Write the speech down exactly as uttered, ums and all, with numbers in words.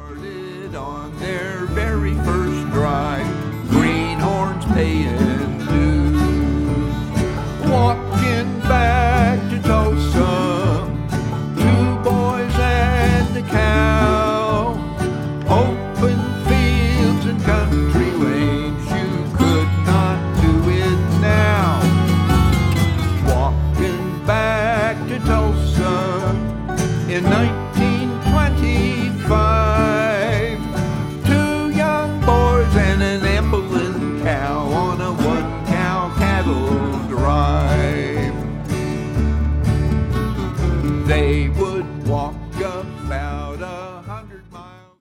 started on their very first drive. Greenhorns paying